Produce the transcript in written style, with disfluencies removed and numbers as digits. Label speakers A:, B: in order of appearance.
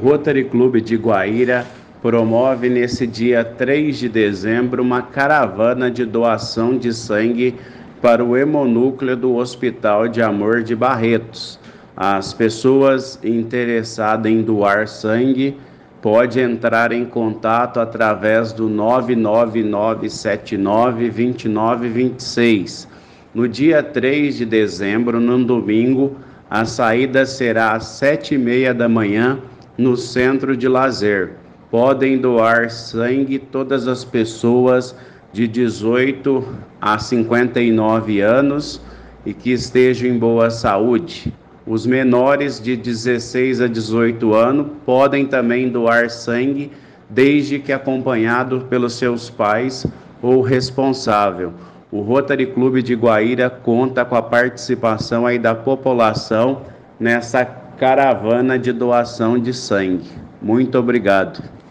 A: Rotary Clube de Guaíra promove nesse dia 3 de dezembro uma caravana de doação de sangue para o hemonúcleo do Hospital de Amor de Barretos. As pessoas interessadas em doar sangue podem entrar em contato através do 999792926. No dia 3 de dezembro, no domingo, a saída será às 7h30 da manhã no Centro de Lazer. Podem doar sangue todas as pessoas de 18 a 59 anos e que estejam em boa saúde. Os menores de 16 a 18 anos podem também doar sangue, desde que acompanhado pelos seus pais ou responsável. O Rotary Clube de Guaíra conta com a participação aí da população nessa caravana de doação de sangue. Muito obrigado.